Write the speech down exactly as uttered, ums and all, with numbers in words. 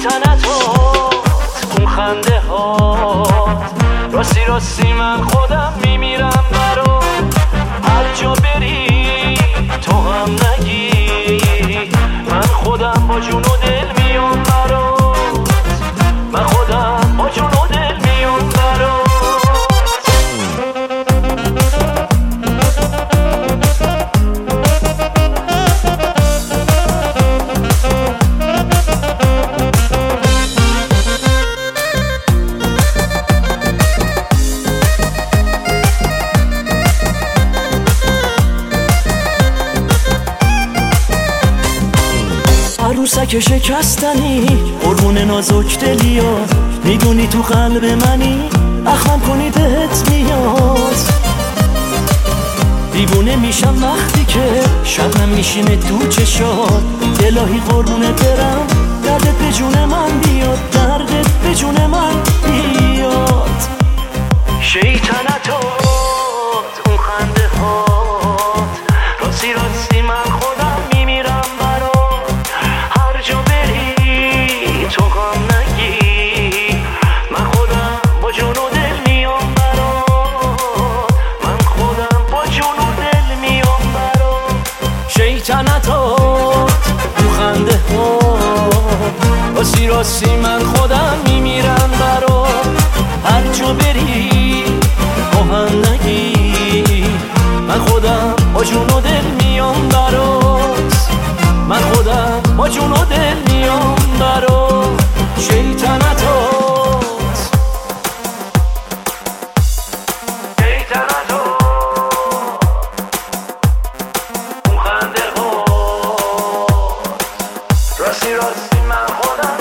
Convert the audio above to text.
شیطنتات اون خنده ها، راستی راستی من خودم میمیرم برا، هر جا بری تو هم نگی من خودم با جون و دل میام برات، من خودم با جون و دل میام برات. عروسک شکستنی قربون نازک دلیا، میدونی تو قلب منی اخمم کنی بهت میاد، دیوونه میشم وقتی که شبنم میشینه تو چشات، الهی قربونت برم دردت به جون من بیاد، دردت به جون من بیاد. شیطنتات اون خنده هات، راستی راستی من خودم میمیرم برات، هر جا بری تو غم نگی من خودم با جون و دل میام برات، من خودم با جون و دل میام برات. شیطنتات اون خنده هات، راستی راستی من خودم میمیرم برات، هر جا بری با هم نگی من خودم با جون و دل میام برات، من خودم با جون و دل میام برات. شیطنتات شیطنتات اون خنده ها، راستی راستی من خودم